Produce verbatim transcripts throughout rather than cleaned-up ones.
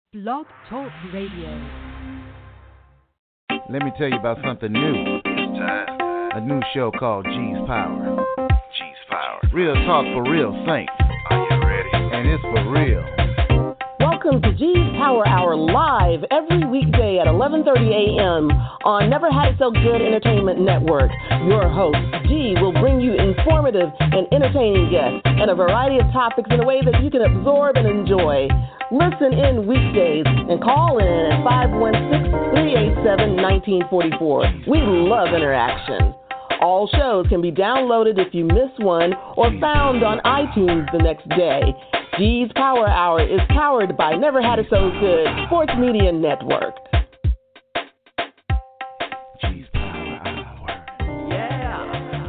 Blog Talk Radio. Let me tell you about something new. It's time. A new show called G's Power. G's Power. Real talk for real saints. Are you ready? And it's for real. Welcome to G's Power Hour live every weekday at eleven thirty a.m. on Never Had It So Good Entertainment Network. Your host, G, will bring you informative and entertaining guests and a variety of topics in a way that you can absorb and enjoy. Listen in weekdays and call in at five one six, three eight seven, one nine four four. We love interaction. All shows can be downloaded if you miss one or found on iTunes the next day. G's Power Hour is powered by Never Had It So Good Sports Media Network. G's Power Hour. Yeah.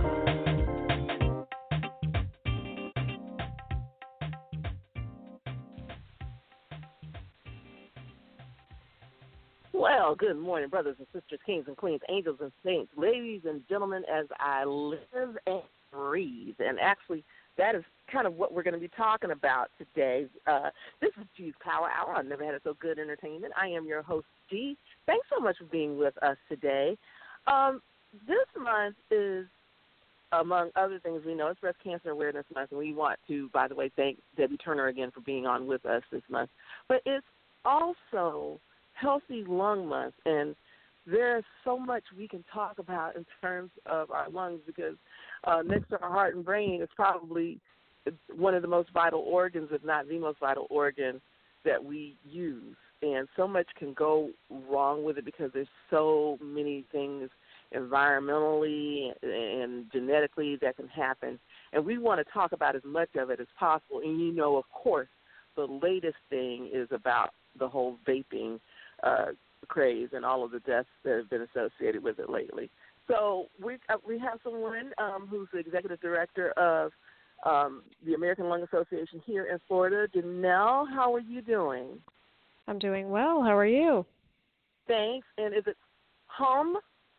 Well, good morning, brothers and sisters, kings and queens, angels and saints, ladies and gentlemen, as I live and breathe. And actually, that is kind of what we're going to be talking about today. Uh, this is G's Power Hour. I've never had it so good entertainment. I am your host, G. Thanks so much for being with us today. Um, this month is, among other things we know, it's Breast Cancer Awareness Month, and we want to, by the way, thank Debbie Turner again for being on with us this month. But it's also Healthy Lung Month, and there's so much we can talk about in terms of our lungs because uh, next to our heart and brain, it's probably one of the most vital organs, if not the most vital organ that we use. And so much can go wrong with it because there's so many things environmentally and genetically that can happen. And we want to talk about as much of it as possible. And you know, of course, the latest thing is about the whole vaping uh, craze and all of the deaths that have been associated with it lately. So we uh, we have someone um, who's the executive director of um, the American Lung Association here in Florida. Janelle, how are you doing? I'm doing well. How are you? Thanks. And is it Hum?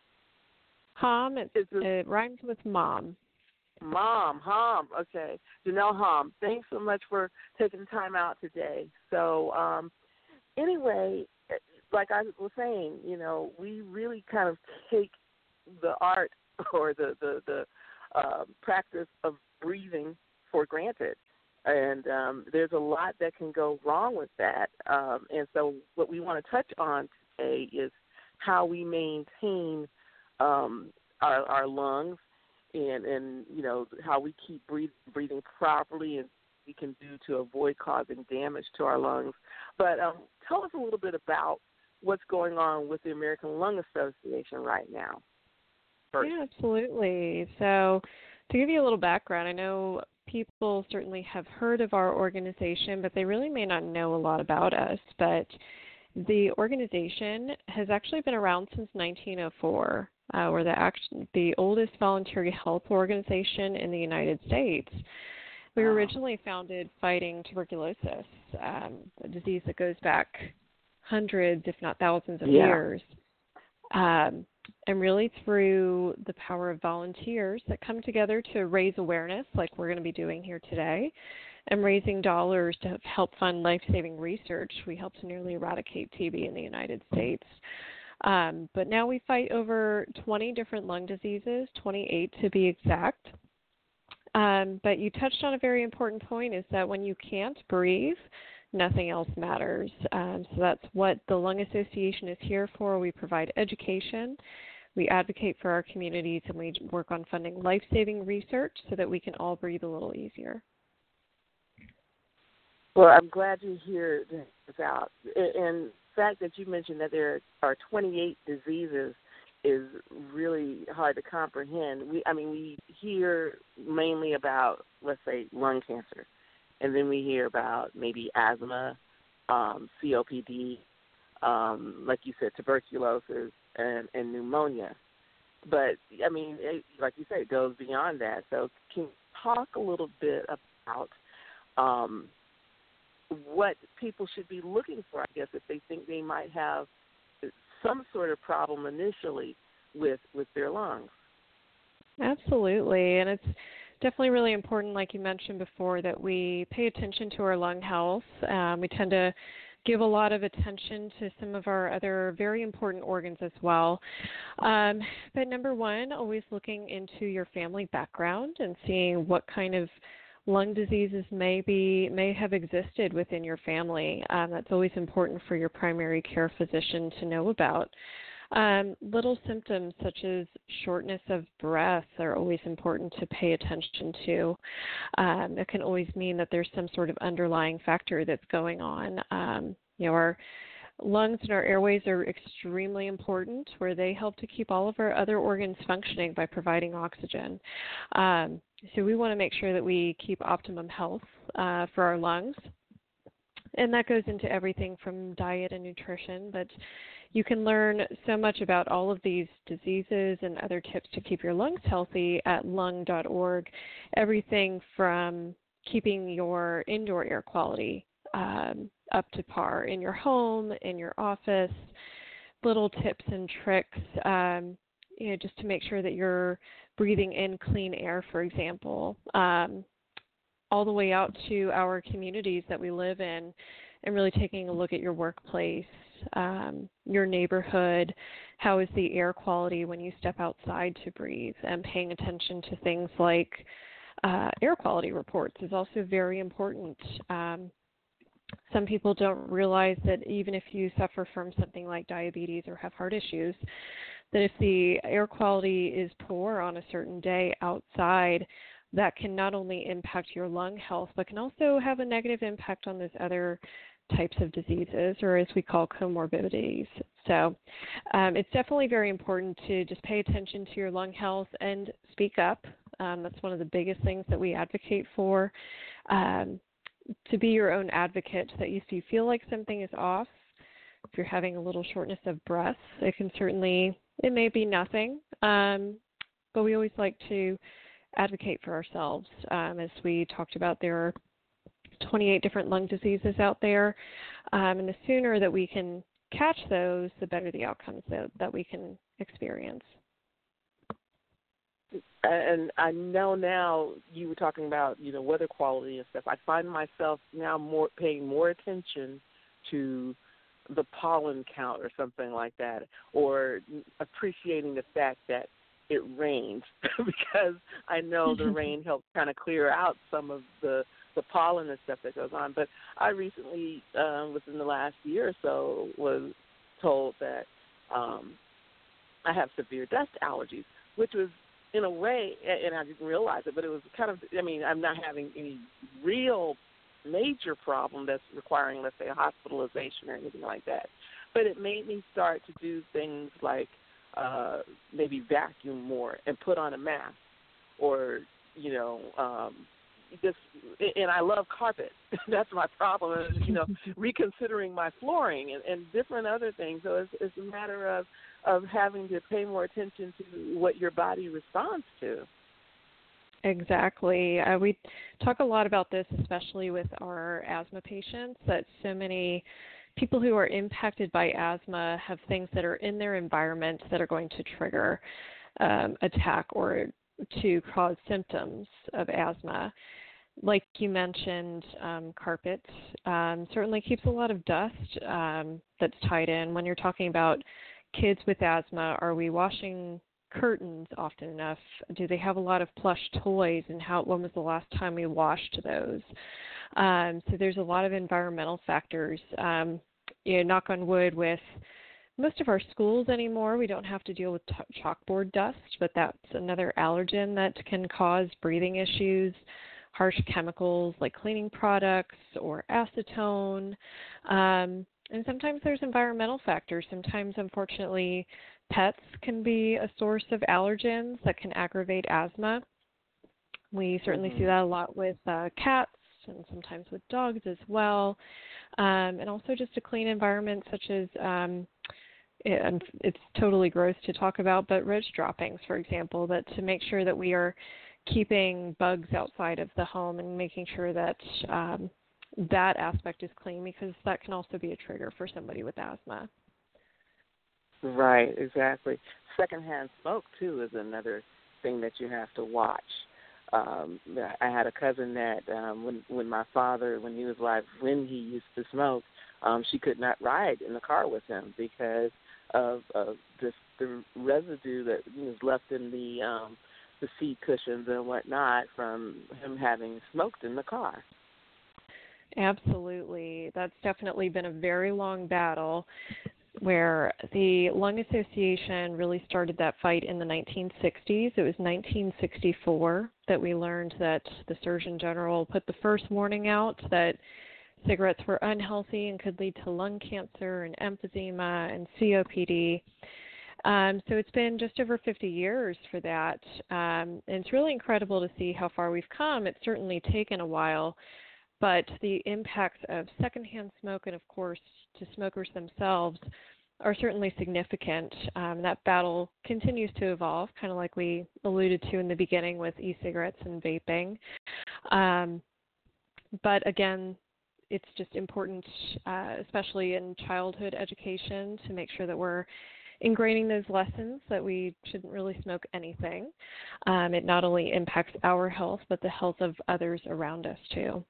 Hum. It, Is it, it rhymes with mom. Mom, Hum. Okay. Janelle Hum, thanks so much for taking time out today. So um, anyway, like I was saying, you know, we really kind of take the art or the, the, the uh, practice of breathing for granted. And um, there's a lot that can go wrong with that. Um, and so what we want to touch on today is how we maintain um, our, our lungs and, and, you know, how we keep breathe, breathing properly and we can do to avoid causing damage to our lungs. But um, tell us a little bit about what's going on with the American Lung Association right now. First. Yeah, absolutely. So to give you a little background, I know people certainly have heard of our organization, but they really may not know a lot about us. But the organization has actually been around since nineteen oh four. Uh, we're the, act- the oldest voluntary health organization in the United States. We were originally founded fighting tuberculosis, um, a disease that goes back hundreds, if not thousands of yeah. years. Um, and really through the power of volunteers that come together to raise awareness, like we're going to be doing here today, and raising dollars to help fund life-saving research, we help to nearly eradicate T B in the United States. Um, but now we fight over twenty different lung diseases, twenty-eight to be exact. Um, but you touched on a very important point, is that when you can't breathe, nothing else matters. Um, so that's what the Lung Association is here for. We provide education, we advocate for our communities, and we work on funding life-saving research so that we can all breathe a little easier. Well, I'm glad you hear this out. And the fact that you mentioned that there are twenty-eight diseases is really hard to comprehend. We, I mean, we hear mainly about, let's say, lung cancer. And then we hear about maybe asthma, um, C O P D, um, like you said, tuberculosis, and, and pneumonia. But, I mean, it, like you said, it goes beyond that. So can you talk a little bit about um, what people should be looking for, I guess, if they think they might have some sort of problem initially with, with their lungs? Absolutely. And it's definitely really important, like you mentioned before, that we pay attention to our lung health. Um, we tend to give a lot of attention to some of our other very important organs as well. Um, but number one, always looking into your family background and seeing what kind of lung diseases may be, may have existed within your family. Um, that's always important for your primary care physician to know about. Um, little symptoms such as shortness of breath are always important to pay attention to. Um, it can always mean that there's some sort of underlying factor that's going on. Um, you know, our lungs and our airways are extremely important, where they help to keep all of our other organs functioning by providing oxygen. Um, so we want to make sure that we keep optimum health uh, for our lungs. And that goes into everything from diet and nutrition, but you can learn so much about all of these diseases and other tips to keep your lungs healthy at lung dot org. Everything from keeping your indoor air quality um, up to par in your home, in your office, little tips and tricks, um, you know, just to make sure that you're breathing in clean air, for example, um, all the way out to our communities that we live in, and really taking a look at your workplace, um, your neighborhood, how is the air quality when you step outside to breathe, and paying attention to things like uh, air quality reports is also very important. Um, some people don't realize that even if you suffer from something like diabetes or have heart issues, that if the air quality is poor on a certain day outside, that can not only impact your lung health, but can also have a negative impact on those other types of diseases, or as we call comorbidities. So um, it's definitely very important to just pay attention to your lung health and speak up. Um, that's one of the biggest things that we advocate for, um, to be your own advocate, so that if you feel like something is off, if you're having a little shortness of breath, it can certainly, it may be nothing, um, but we always like to advocate for ourselves. Um, as we talked about, there are twenty-eight different lung diseases out there, um, and the sooner that we can catch those, the better the outcomes that, that we can experience. And I know now you were talking about, you know, weather quality and stuff. I find myself now more paying more attention to the pollen count or something like that, or appreciating the fact that it rains because I know the rain helps kind of clear out some of the, the pollen and stuff that goes on. But I recently, um, within the last year or so, was told that um, I have severe dust allergies, which was in a way, and I didn't realize it, but it was kind of, I mean, I'm not having any real major problem that's requiring, let's say, a hospitalization or anything like that. But it made me start to do things like uh, maybe vacuum more and put on a mask, or, you know, um, just, and I love carpet. That's my problem, is, you know, reconsidering my flooring and, and different other things. So it's, it's a matter of, of having to pay more attention to what your body responds to. Exactly. Uh, we talk a lot about this, especially with our asthma patients, that so many people who are impacted by asthma have things that are in their environment that are going to trigger um, attack or to cause symptoms of asthma. Like you mentioned, um, carpet um, certainly keeps a lot of dust um, that's tied in. When you're talking about kids with asthma, are we washing curtains often enough? Do they have a lot of plush toys, and how? When was the last time we washed those? Um, so there's a lot of environmental factors. Um, you know, knock on wood, with most of our schools anymore, we don't have to deal with t- chalkboard dust, but that's another allergen that can cause breathing issues. Harsh chemicals like cleaning products or acetone. Um, and sometimes there's environmental factors. Sometimes, unfortunately, pets can be a source of allergens that can aggravate asthma. We certainly mm-hmm. see that a lot with uh, cats and sometimes with dogs as well. Um, and also just a clean environment, such as, um, it, it's totally gross to talk about, but roach droppings, for example, that to make sure that we are keeping bugs outside of the home and making sure that um, that aspect is clean, because that can also be a trigger for somebody with asthma. Right, exactly. Secondhand smoke, too, is another thing that you have to watch. Um, I had a cousin that um, when when my father, when he was alive, when he used to smoke, um, she could not ride in the car with him because of, of this, the residue that was left in the um, the seat cushions and whatnot from him having smoked in the car. Absolutely. That's definitely been a very long battle where the Lung Association really started that fight in the nineteen sixties. It was nineteen sixty-four that we learned that the Surgeon General put the first warning out that cigarettes were unhealthy and could lead to lung cancer and emphysema and C O P D. Um, so it's been just over fifty years for that. Um, and it's really incredible to see how far we've come. It's certainly taken a while, but the impacts of secondhand smoke and, of course, to smokers themselves are certainly significant. Um, that battle continues to evolve, kind of like we alluded to in the beginning with e-cigarettes and vaping. Um, but again, it's just important, uh, especially in childhood education, to make sure that we're ingraining those lessons that we shouldn't really smoke anything. Um, it not only impacts our health, but the health of others around us too.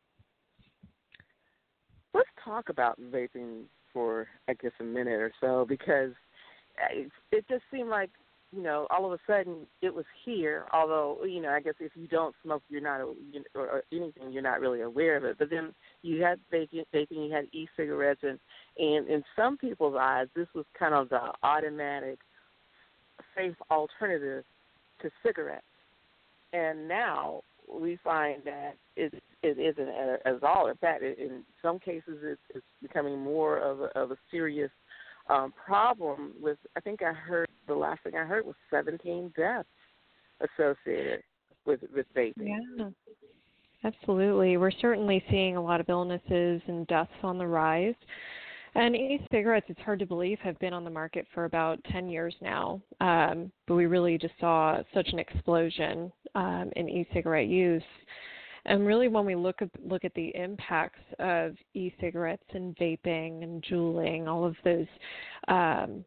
Let's talk about vaping for, I guess, a minute or so, because it, it just seemed like, you know, all of a sudden it was here, although, you know, I guess if you don't smoke, you're not, you, or, or anything, you're not really aware of it. But then you had vaping, vaping you had e-cigarettes, and, and in some people's eyes, this was kind of the automatic, safe alternative to cigarettes. And now we find that it, it isn't at all. In fact, it, in some cases, it's, it's becoming more of a, of a serious um, problem with, I think I heard, the last thing I heard was seventeen deaths associated with, with vaping. Yeah, absolutely. We're certainly seeing a lot of illnesses and deaths on the rise. And e-cigarettes, it's hard to believe, have been on the market for about ten years now. Um, but we really just saw such an explosion um, in e-cigarette use. And really, when we look at, look at the impacts of e-cigarettes and vaping and juuling, all of those um,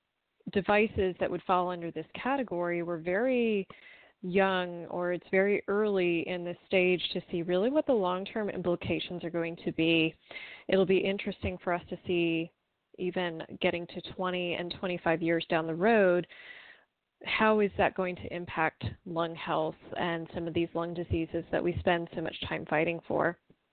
devices that would fall under this category, we're very young, or it's very early in this stage to see really what the long-term implications are going to be. It'll be interesting for us to see, even getting to twenty and twenty-five years down the road, how is that going to impact lung health and some of these lung diseases that we spend so much time fighting for.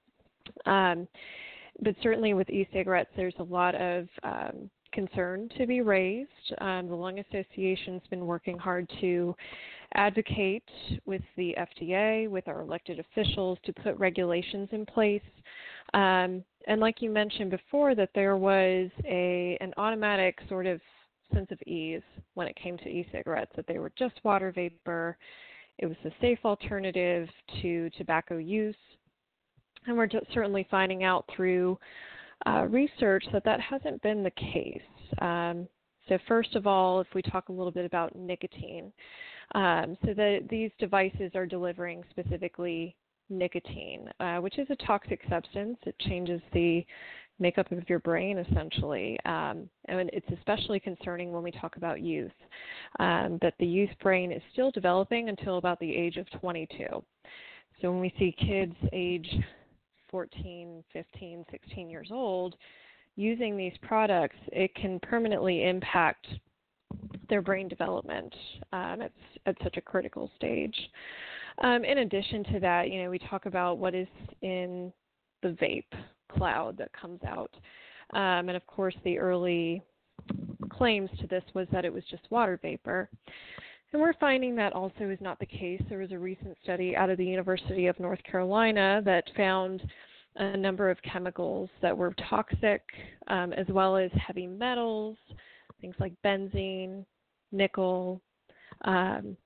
Um, but certainly with e-cigarettes, there's a lot of um, concern to be raised. Um, the Lung Association's been working hard to advocate with the F D A, with our elected officials, to put regulations in place. Um, and like you mentioned before, that there was a an automatic sort of sense of ease when it came to e-cigarettes, that they were just water vapor. It was a safe alternative to tobacco use. And we're just certainly finding out through uh, research that that hasn't been the case. Um, so first of all, if we talk a little bit about nicotine, um, so that these devices are delivering specifically nicotine, uh, which is a toxic substance. It changes the makeup of your brain, essentially. Um, and it's especially concerning when we talk about youth, um, that the youth brain is still developing until about the age of twenty-two. So when we see kids age fourteen, fifteen, sixteen years old using these products, it can permanently impact their brain development um, at, at such a critical stage. Um, in addition to that, you know, we talk about what is in the vape cloud that comes out. Um, and of course, the early claims to this was that it was just water vapor. And we're finding that also is not the case. There was a recent study out of the University of North Carolina that found a number of chemicals that were toxic, um, as well as heavy metals, things like benzene, nickel, um,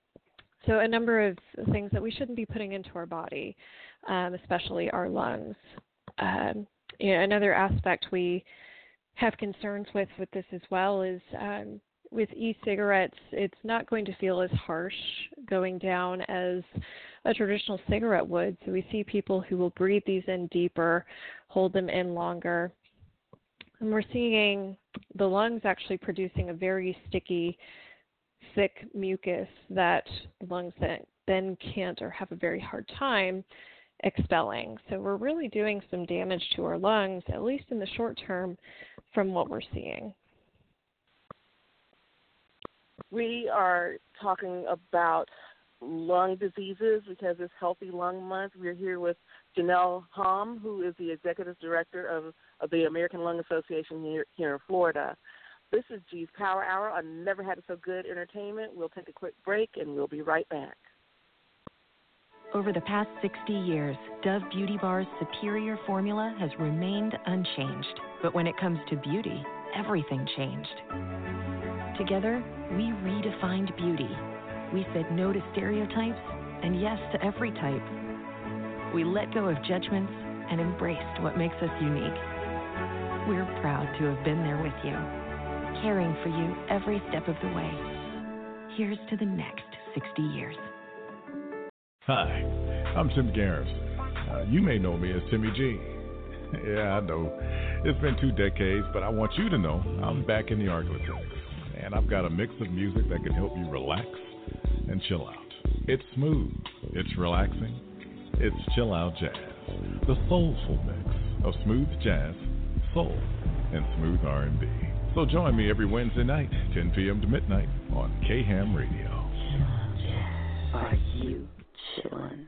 so a number of things that we shouldn't be putting into our body, um, especially our lungs. Um, you know, another aspect we have concerns with with this as well is um, with e-cigarettes, it's not going to feel as harsh going down as a traditional cigarette would. So we see people who will breathe these in deeper, hold them in longer. And we're seeing the lungs actually producing a very sticky, thick mucus that the lungs then can't or have a very hard time expelling. So we're really doing some damage to our lungs, at least in the short term, from what we're seeing. We are talking about lung diseases because it's Healthy Lung Month. We're here with Janelle Hom, who is the Executive Director of, of the American Lung Association here, here in Florida. This is G's Power Hour on Never Had It So Good Entertainment. We'll take a quick break, and we'll be right back. Over the past sixty years, Dove Beauty Bar's superior formula has remained unchanged. But when it comes to beauty, everything changed. Together, we redefined beauty. We said no to stereotypes and yes to every type. We let go of judgments and embraced what makes us unique. We're proud to have been there with you, caring for you every step of the way. Here's to the next sixty years. Hi, I'm Tim Garrison. Uh, you may know me as Timmy G. Yeah, I know. It's been two decades, but I want you to know I'm back in the Arklatex. And I've got a mix of music that can help you relax and chill out. It's smooth, it's relaxing, it's chill out jazz. The soulful mix of smooth jazz, soul, and smooth R and B. So join me every Wednesday night, ten p.m. to midnight on K-Ham Radio. Are you chillin'?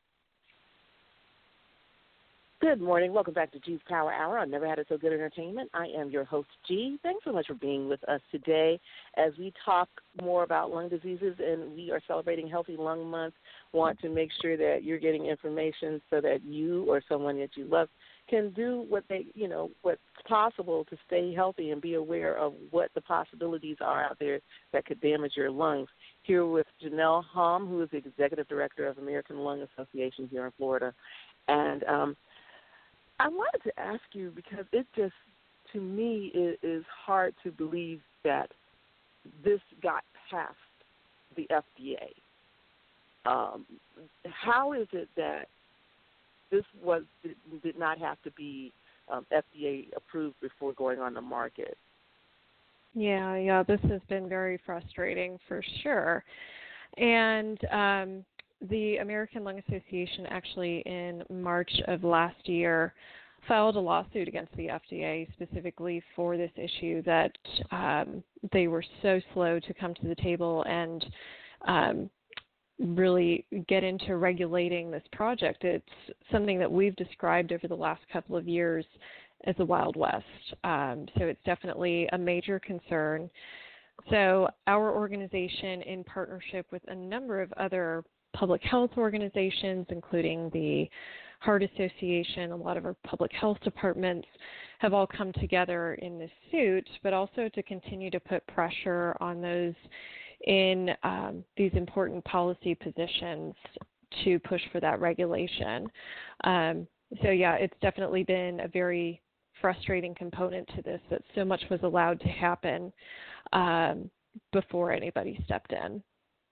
Good morning. Welcome back to G's Power Hour on Never Had It So Good Entertainment. I am your host, G. Thanks so much for being with us today as we talk more about lung diseases, and we are celebrating Healthy Lung Month. Want to make sure that you're getting information so that you or someone that you love can do what they, you know, what's possible to stay healthy and be aware of what the possibilities are out there that could damage your lungs. Here with Janelle Hom, who is the Executive Director of American Lung Association here in Florida. And um, I wanted to ask you, because it just, to me, it is hard to believe that this got past the F D A. Um, how is it that this was did, did not have to be um, F D A approved before going on the market? Yeah, yeah, this has been very frustrating for sure. And um, the American Lung Association actually in March of last year filed a lawsuit against the F D A specifically for this issue that um, they were so slow to come to the table and um, really get into regulating this project. It's something that we've described over the last couple of years as the Wild West. Um, so it's definitely a major concern. So our organization, in partnership with a number of other public health organizations, including the Heart Association, a lot of our public health departments, have all come together in this suit, but also to continue to put pressure on those in um, these important policy positions to push for that regulation. Um, so, yeah, it's definitely been a very frustrating component to this, that so much was allowed to happen um, before anybody stepped in.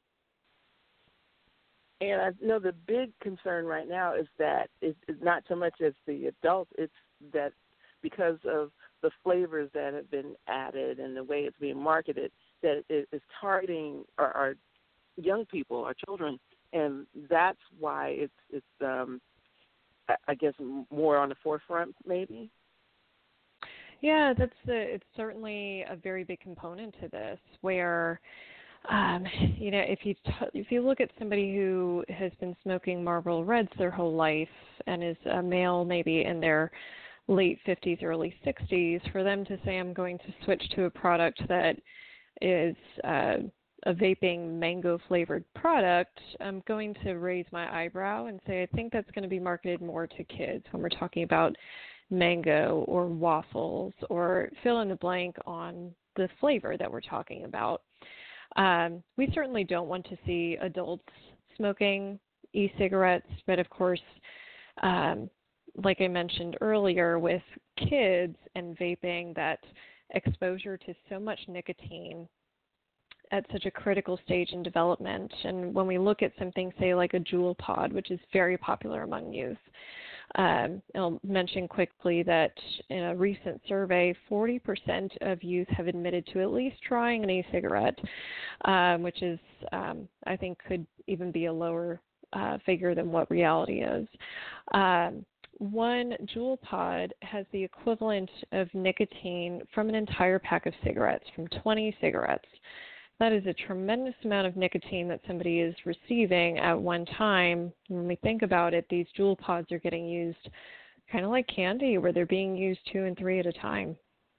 And I know the big concern right now is that it's not so much as the adults, it's that because of the flavors that have been added and the way it's being marketed, that it is targeting our, our young people, our children, and that's why it's, it's um, I guess, more on the forefront maybe. Yeah, that's the, it's certainly a very big component to this, where Um, you know, if you t- if you look at somebody who has been smoking Marlboro Reds their whole life and is a male maybe in their late fifties, early sixties, for them to say, I'm going to switch to a product that is uh, a vaping mango-flavored product, I'm going to raise my eyebrow and say, I think that's going to be marketed more to kids when we're talking about mango or waffles or fill in the blank on the flavor that we're talking about. Um, we certainly don't want to see adults smoking e-cigarettes, but of course, um, like I mentioned earlier, with kids and vaping, that exposure to so much nicotine at such a critical stage in development. And when we look at something, say, like a Juul pod, which is very popular among youth, Um, I'll mention quickly that in a recent survey, forty percent of youth have admitted to at least trying an e-cigarette, um, which is, um, I think, could even be a lower uh, figure than what reality is. Um, one Juul pod has the equivalent of nicotine from an entire pack of cigarettes, from twenty cigarettes. That is a tremendous amount of nicotine that somebody is receiving at one time. When we think about it, these Juul pods are getting used kind of like candy, where they're being used two and three at a time.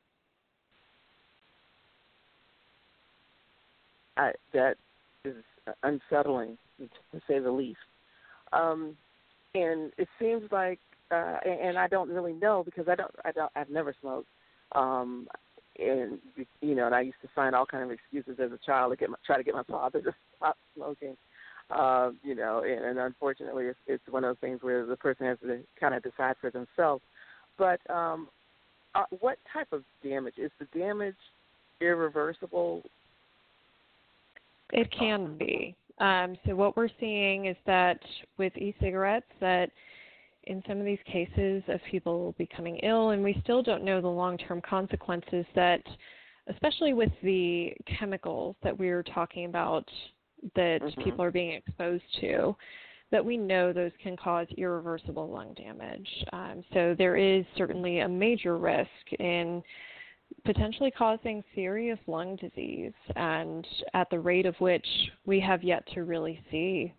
I, that is unsettling, to say the least. Um, and it seems like, uh, and, and I don't really know because I don't, I don't, I've never smoked. Um, And, you know, and I used to find all kinds of excuses as a child to get my, try to get my father to stop smoking, uh, you know, and, and unfortunately it's, it's one of those things where the person has to kind of decide for themselves. But um, uh, what type of damage? Is the damage irreversible? It can be. Um, so what we're seeing is that with e-cigarettes that in some of these cases of people becoming ill, and we still don't know the long-term consequences that, especially with the chemicals that we were talking about that mm-hmm. people are being exposed to, that we know those can cause irreversible lung damage. Um, so there is certainly a major risk in potentially causing serious lung disease, and at the rate of which we have yet to really see.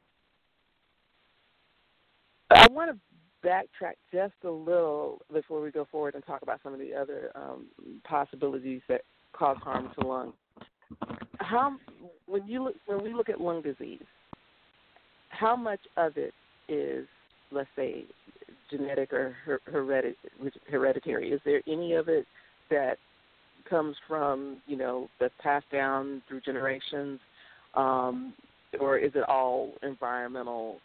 I want to backtrack just a little before we go forward and talk about some of the other um, possibilities that cause harm to lungs. How, when you look, when we look at lung disease, how much of it is, let's say, genetic or her- heredit- hereditary? Is there any of it that comes from, you know, that's passed down through generations, um, or is it all environmental?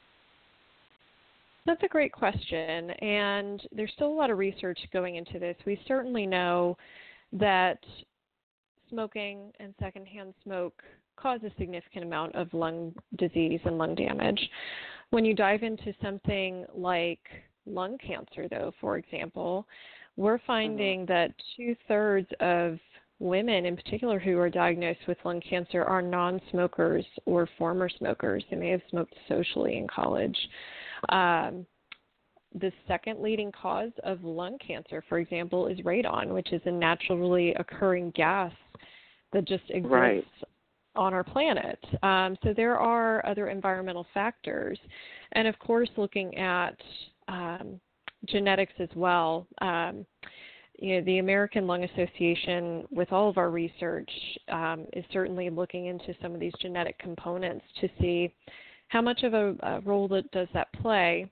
That's a great question, and there's still a lot of research going into this. We certainly know that smoking and secondhand smoke cause a significant amount of lung disease and lung damage. When you dive into something like lung cancer, though, for example, we're finding mm-hmm. that two-thirds of women in particular who are diagnosed with lung cancer are non-smokers or former smokers. They may have smoked socially in college. Um, the second leading cause of lung cancer, for example, is radon, which is a naturally occurring gas that just exists right. on our planet. Um, so there are other environmental factors. And, of course, looking at um, genetics as well. Um, you know, the American Lung Association, with all of our research, um, is certainly looking into some of these genetic components to see how much of a, a role that does that play.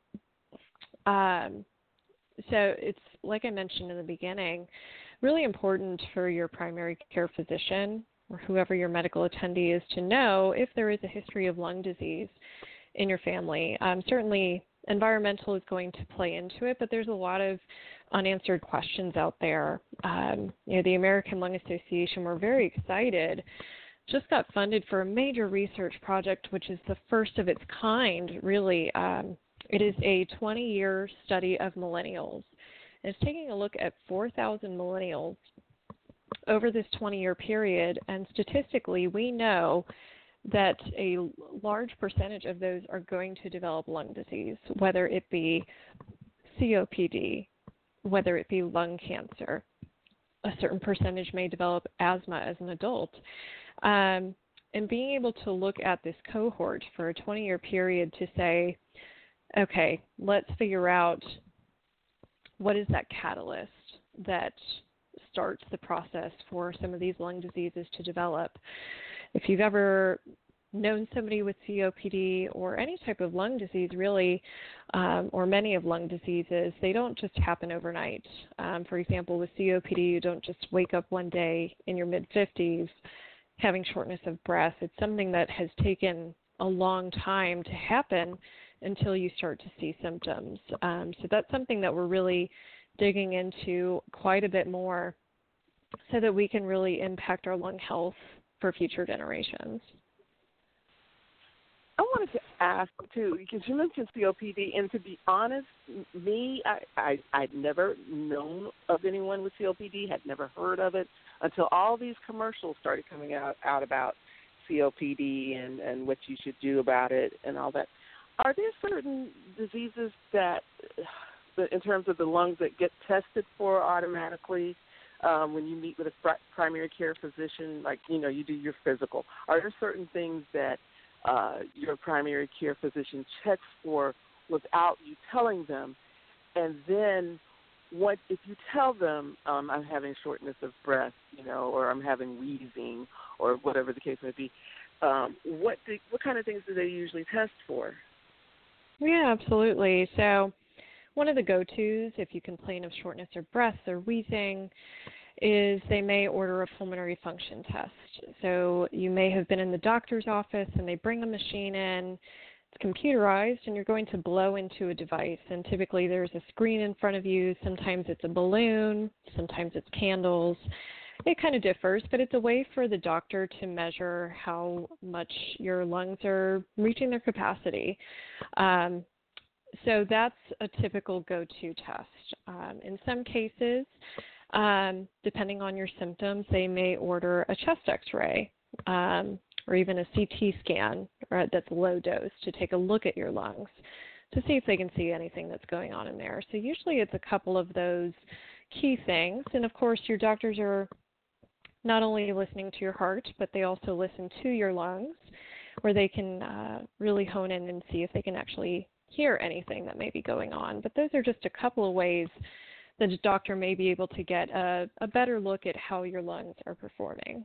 Um, so it's, like I mentioned in the beginning, really important for your primary care physician or whoever your medical attendee is to know if there is a history of lung disease in your family. Um, certainly environmental is going to play into it, but there's a lot of unanswered questions out there. Um, you know, the American Lung Association, we're very excited, just got funded for a major research project, which is the first of its kind, really. Um, it is a twenty-year study of millennials. It's taking a look at four thousand millennials over this twenty-year period, and statistically, we know that a large percentage of those are going to develop lung disease, whether it be C O P D, whether it be lung cancer. A certain percentage may develop asthma as an adult. Um, and being able to look at this cohort for a twenty-year period to say, okay, let's figure out what is that catalyst that starts the process for some of these lung diseases to develop. If you've ever known somebody with C O P D or any type of lung disease, really, um, or many of lung diseases, they don't just happen overnight. Um, for example, with C O P D, you don't just wake up one day in your mid-fifties having shortness of breath. It's something that has taken a long time to happen until you start to see symptoms. Um, so that's something that we're really digging into quite a bit more so that we can really impact our lung health for future generations. I wanted to ask, too, because you mentioned C O P D, and to be honest, me, I, I, I'd never known of anyone with C O P D, had never heard of it until all these commercials started coming out, out about C O P D and, and what you should do about it and all that. are there certain diseases that, in terms of the lungs, that get tested for automatically um, when you meet with a fr- primary care physician? Like, you know, you do your physical. Are there certain things that uh, your primary care physician checks for without you telling them? And then what if you tell them um, I'm having shortness of breath, you know, or I'm having wheezing, or whatever the case may be, um, what do, what kind of things do they usually test for? Yeah, absolutely. So one of the go-tos, if you complain of shortness of breath or wheezing, is they may order a pulmonary function test. So you may have been in the doctor's office and they bring a machine in. It's computerized, and you're going to blow into a device. And typically there's a screen in front of you. Sometimes it's a balloon. Sometimes it's candles. It kind of differs, but it's a way for the doctor to measure how much your lungs are reaching their capacity. Um, so that's a typical go-to test. Um, in some cases, um, depending on your symptoms, they may order a chest x-ray. Um, or even a C T scan or that's low dose to take a look at your lungs to see if they can see anything that's going on in there. So usually it's a couple of those key things. And, of course, your doctors are not only listening to your heart, but they also listen to your lungs, where they can uh, really hone in and see if they can actually hear anything that may be going on. But those are just a couple of ways that a doctor may be able to get a, a better look at how your lungs are performing.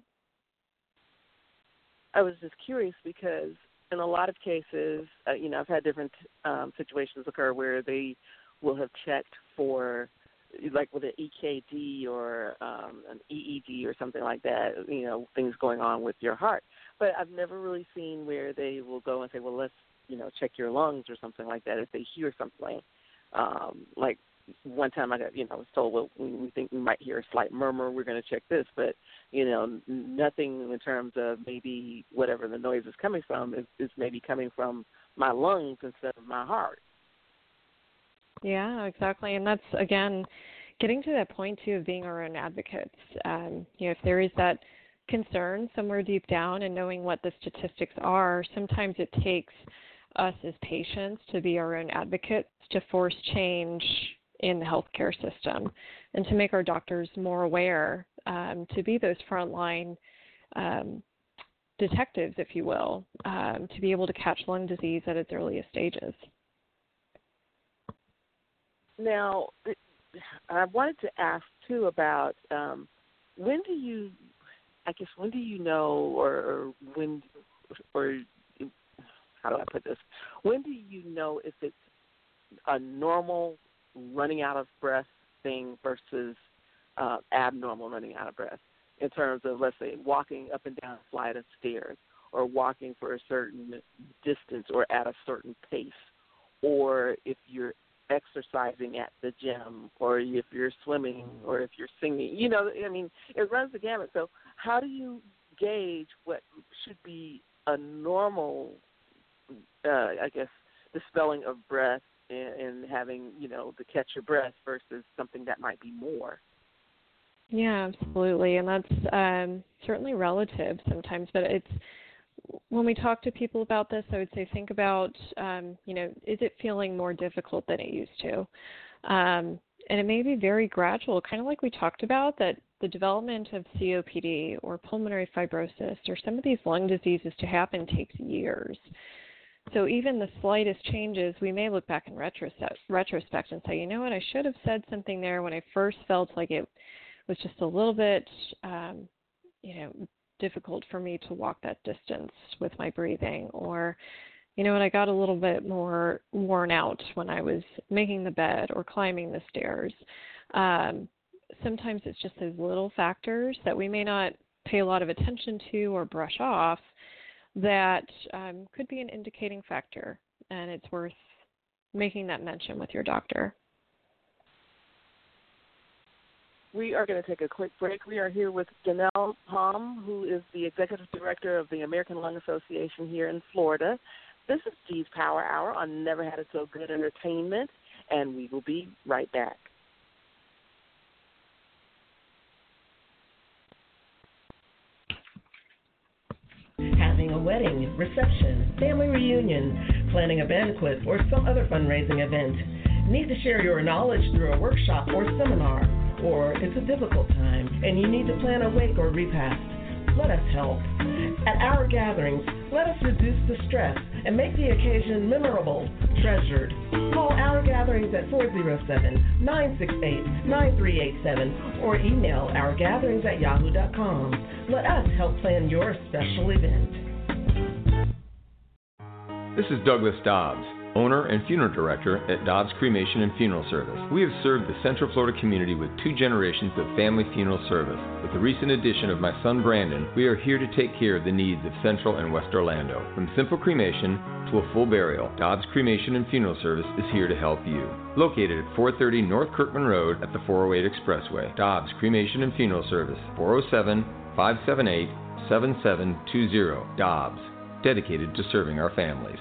I was just curious because in a lot of cases, uh, you know, I've had different um, situations occur where they will have checked for, like with an E K G or um, an E E G or something like that, you know, things going on with your heart. But I've never really seen where they will go and say, well, let's, you know, check your lungs or something like that if they hear something. Um, like one time I got, you know, I was told, well, we think we might hear a slight murmur, we're going to check this. But, you know, nothing in terms of maybe whatever the noise is coming from is, is maybe coming from my lungs instead of my heart. Yeah, exactly. And that's, again, getting to that point, too, of being our own advocates. Um, you know, if there is that concern somewhere deep down and knowing what the statistics are, sometimes it takes us as patients to be our own advocates to force change in the healthcare system and to make our doctors more aware, um, to be those frontline um, detectives, if you will, um, to be able to catch lung disease at its earliest stages. Now, I wanted to ask, too, about um, when do you, I guess, when do you know or, or when, or how do I put this, when do you know if it's a normal running out of breath thing versus uh, abnormal running out of breath in terms of, let's say, walking up and down a flight of stairs or walking for a certain distance or at a certain pace, or if you're exercising at the gym or if you're swimming or if you're singing. You know, I mean, it runs the gamut. So how do you gauge what should be a normal, uh, I guess, dispelling of breath and, and having, you know, to catch your breath versus something that might be more? Yeah, absolutely. And that's um, certainly relative sometimes, but it's, when we talk to people about this, I would say think about, um, you know, is it feeling more difficult than it used to? Um, and it may be very gradual, kind of like we talked about, that the development of C O P D or pulmonary fibrosis or some of these lung diseases to happen takes years. So even the slightest changes, we may look back in retrospect, retrospect and say, you know what, I should have said something there when I first felt like it was just a little bit, um, you know, difficult for me to walk that distance with my breathing, or, you know, and I got a little bit more worn out when I was making the bed or climbing the stairs. Um, sometimes it's just those little factors that we may not pay a lot of attention to or brush off that um, could be an indicating factor, and it's worth making that mention with your doctor. We are going to take a quick break. We are here with Janelle Palm, who is the Executive Director of the American Lung Association here in Florida. This is G's Power Hour on Never Had It So Good Entertainment, and we will be right back. Having a wedding, reception, family reunion, planning a banquet or some other fundraising event? Need to share your knowledge through a workshop or seminar? Or it's a difficult time and you need to plan a wake or repast? Let us help. At our gatherings, let us reduce the stress and make the occasion memorable, treasured. Call Our Gatherings at four oh seven, nine six eight, nine three eight seven or email ourgatherings at yahoo dot com. Let us help plan your special event. This is Douglas Dobbs, owner and funeral director at Dobbs Cremation and Funeral Service. We have served the Central Florida community with two generations of family funeral service. With the recent addition of my son Brandon, we are here to take care of the needs of Central and West Orlando. From simple cremation to a full burial, Dobbs Cremation and Funeral Service is here to help you. Located at four thirty North Kirkman Road at the four oh eight Expressway. Dobbs Cremation and Funeral Service, four oh seven, five seven eight, seven seven two zero. Dobbs, dedicated to serving our families.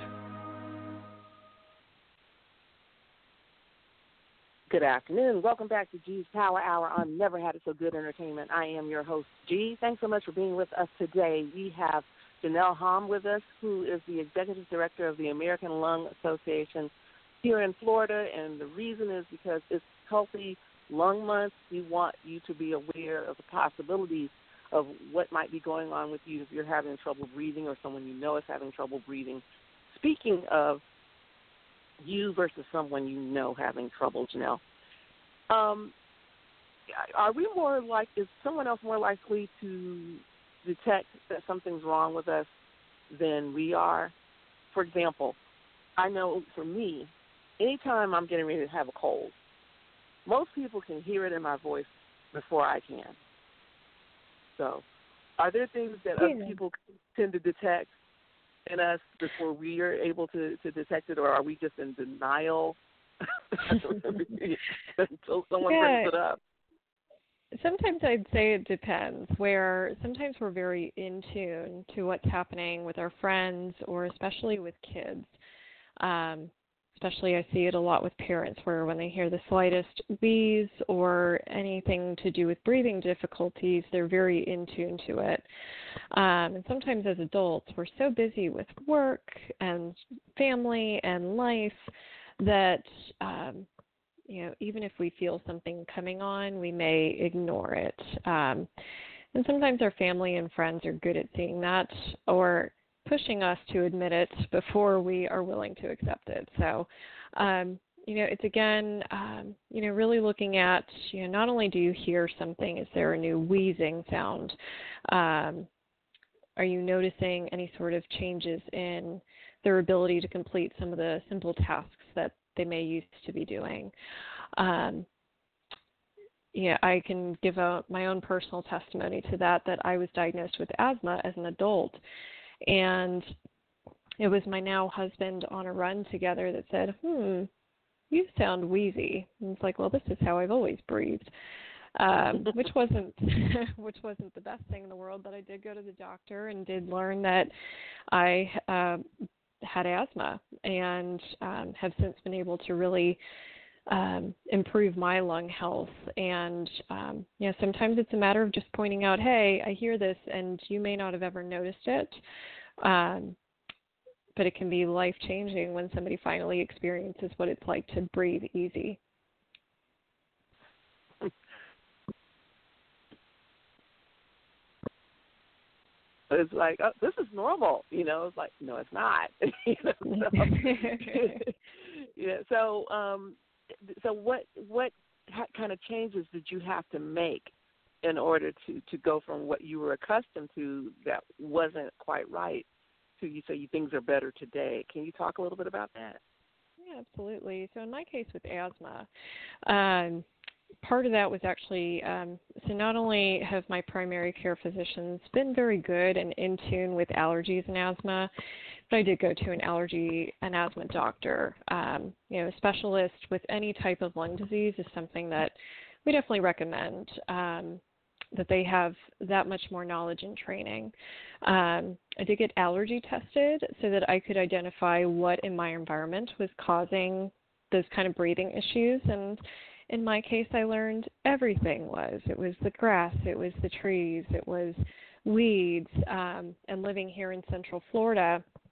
Good afternoon. Welcome back to G's Power Hour on Never Had It So Good Entertainment. I am your host, G. Thanks so much for being with us today. We have Janelle Hom with us, who is the Executive Director of the American Lung Association here in Florida, and the reason is because it's Healthy Lung Month. We want you to be aware of the possibilities of what might be going on with you if you're having trouble breathing or someone you know is having trouble breathing. Speaking of you versus someone you know having trouble, Janelle, um, are we more like, is someone else more likely to detect that something's wrong with us than we are? For example, I know for me, anytime I'm getting ready to have a cold, most people can hear it in my voice before I can. So are there things that yeah. other people tend to detect in us before we are able to, to detect it, or are we just in denial until someone yeah. brings it up? Sometimes I'd say it depends, where sometimes we're very in tune to what's happening with our friends or especially with kids. Um, especially I see it a lot with parents where when they hear the slightest wheeze or anything to do with breathing difficulties, they're very in tune to it. Um, and sometimes as adults, we're so busy with work and family and life that, um, you know, even if we feel something coming on, we may ignore it. Um, and sometimes our family and friends are good at seeing that or pushing us to admit it before we are willing to accept it. So, um, you know, it's again, um, you know, really looking at, you know, not only do you hear something, is there a new wheezing sound? Um, are you noticing any sort of changes in their ability to complete some of the simple tasks that they may used to be doing? Um, yeah, I can give a, my own personal testimony to that, that I was diagnosed with asthma as an adult. And it was my now husband on a run together that said, hmm, you sound wheezy. And it's like, well, this is how I've always breathed, um, which wasn't which wasn't the best thing in the world. But I did go to the doctor and did learn that I uh, had asthma and um, have since been able to really um, improve my lung health. And, um, you know, sometimes it's a matter of just pointing out, hey, I hear this, and you may not have ever noticed it. Um, but it can be life-changing when somebody finally experiences what it's like to breathe easy. It's like, oh, this is normal, you know. It's like, no, it's not. you know, so, yeah. So, um, so what what kind of changes did you have to make in order to, to go from what you were accustomed to that wasn't quite right to you say you things are better today? Can you talk a little bit about that? Yeah, absolutely. So in my case with asthma, um, part of that was actually, um, so not only have my primary care physicians been very good and in tune with allergies and asthma, but I did go to an allergy and asthma doctor. Um, you know, a specialist with any type of lung disease is something that we definitely recommend, um, that they have that much more knowledge and training. Um, I did get allergy tested so that I could identify what in my environment was causing those kind of breathing issues. And in my case, I learned everything was. It was the grass, it was the trees, it was weeds. Um, and living here in Central Florida,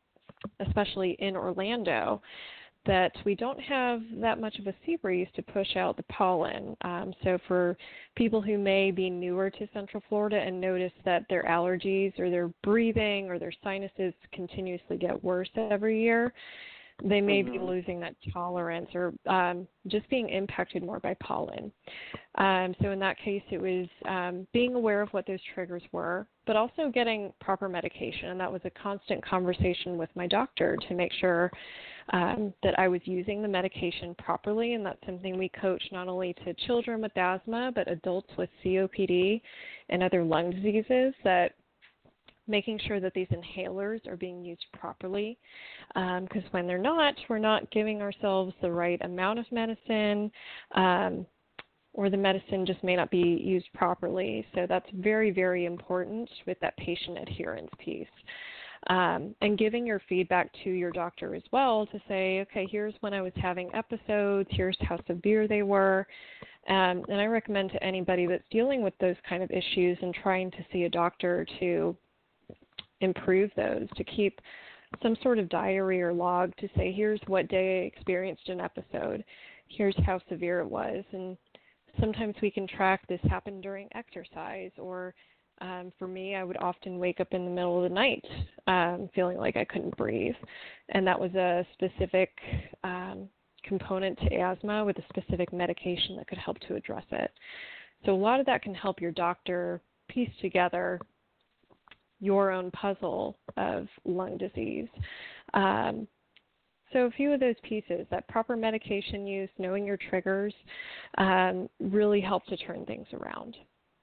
especially in Orlando, that we don't have that much of a sea breeze to push out the pollen. Um, so for people who may be newer to Central Florida and notice that their allergies or their breathing or their sinuses continuously get worse every year, they may mm-hmm. be losing that tolerance or um, just being impacted more by pollen. Um, so in that case, it was um, being aware of what those triggers were, but also getting proper medication. And that was a constant conversation with my doctor to make sure um, that I was using the medication properly. And that's something we coach not only to children with asthma, but adults with C O P D and other lung diseases, that making sure that these inhalers are being used properly, because um, when they're not, we're not giving ourselves the right amount of medicine, um, or the medicine just may not be used properly. So that's very, very important with that patient adherence piece. Um, and giving your feedback to your doctor as well to say, okay, here's when I was having episodes, here's how severe they were. Um, and I recommend to anybody that's dealing with those kind of issues and trying to see a doctor to improve those, to keep some sort of diary or log to say, here's what day I experienced an episode, here's how severe it was. And sometimes we can track this happened during exercise, or um, for me, I would often wake up in the middle of the night um, feeling like I couldn't breathe. And that was a specific um, component to asthma with a specific medication that could help to address it. So a lot of that can help your doctor piece together your own puzzle of lung disease. Um, so a few of those pieces, that proper medication use, knowing your triggers, um, really help to turn things around.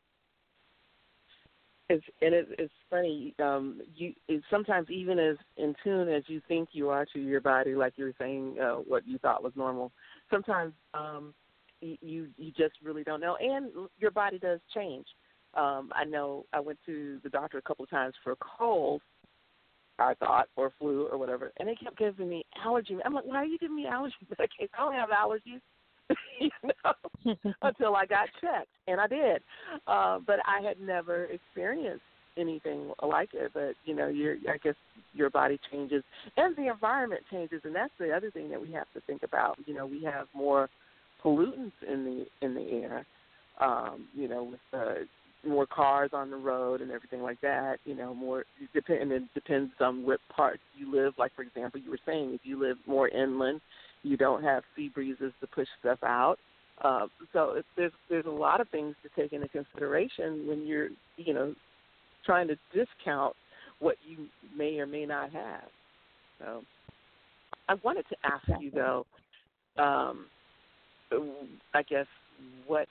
It's, and it, it's funny, um, you it's sometimes even as in tune as you think you are to your body, like you were saying, uh, what you thought was normal, sometimes um, you, you just really don't know, and your body does change. Um, I know I went to the doctor a couple of times for a cold, I thought, or flu or whatever, and they kept giving me allergy. I'm like, why are you giving me allergy medication? I don't have allergies, you know, until I got checked, and I did. Uh, but I had never experienced anything like it. But, you know, your I guess your body changes, and the environment changes, and that's the other thing that we have to think about. You know, we have more pollutants in the in the air, um, you know, with the more cars on the road and everything like that, you know, more, depend, and it depends on what part you live. Like, for example, you were saying, if you live more inland, you don't have sea breezes to push stuff out. Uh, so it's, there's there's a lot of things to take into consideration when you're, you know, trying to discount what you may or may not have. So I wanted to ask you, though, um, I guess, what